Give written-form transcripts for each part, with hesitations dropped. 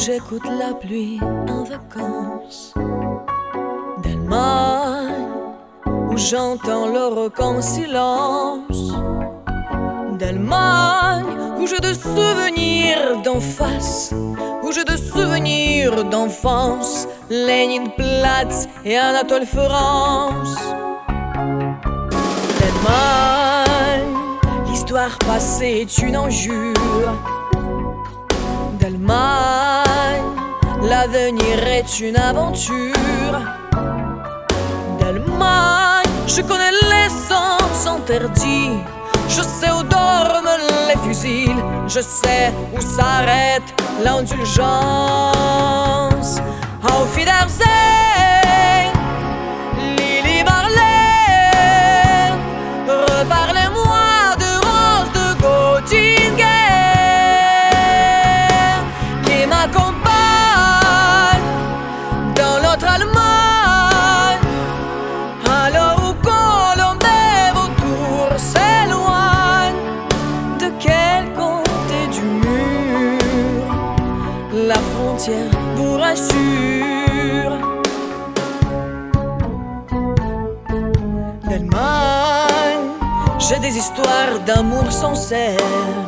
j'écoute la pluie en vacances, d'Allemagne où j'entends le rock en silence, d'Allemagne où j'ai des souvenirs d'en face, où j'ai des souvenirs d'enfance, Leninplatz et Anatole France. D'Allemagne, l'histoire passée est une injure. D'Allemagne, l'avenir est une aventure. D'Allemagne, je connais les sens interdits. Je sais où dorment les fusils. Je sais où s'arrête l'indulgence. Auf Wiedersehen, Lili Marlène. Reparlez-moi de Rose de Göttingen qui m'accompagne dans l'autre Allemagne. Alors où Colombe et vautour s'éloignent, de quel côté du mur la frontière vous rassure? D'Allemagne, j'ai des histoires d'amour sincère.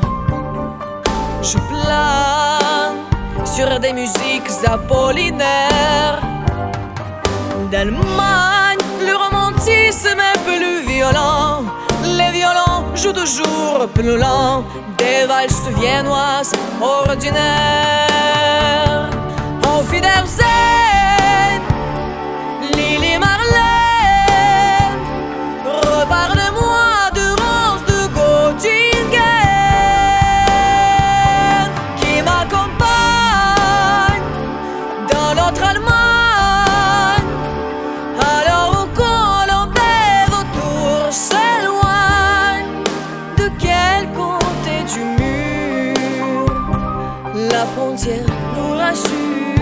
Je plane sur des musiques apollinaires. D'Allemagne, le romantisme est plus violent. Les violons jouent toujours plus lent, des valses viennoises ordinaires. Auf Wiedersehen, Lili Marlène. Reparle-moi de Rose de Göttingen qui m'accompagne dans l'autre Allemagne. Alors où Colombe et vautour s'éloignent, de quel côté du mur la frontière nous rassure?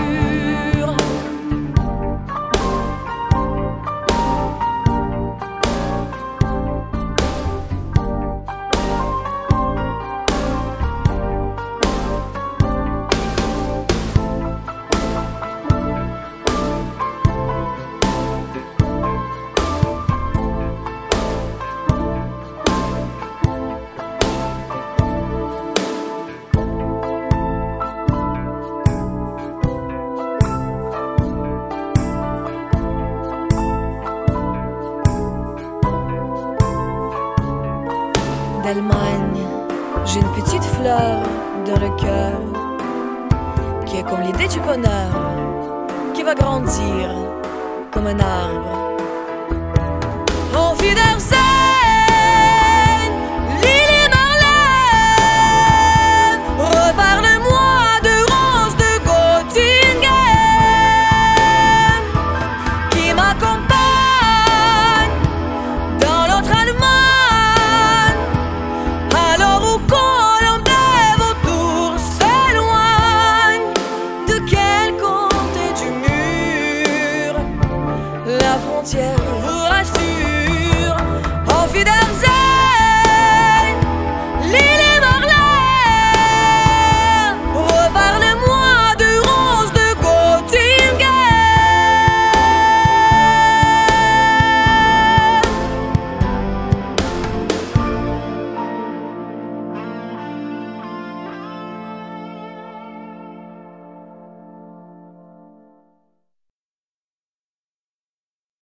D'Allemagne, j'ai une petite fleur dans le cœur qui est comme l'idée du bonheur, qui va grandir comme un arbre. Auf Wiedersehen.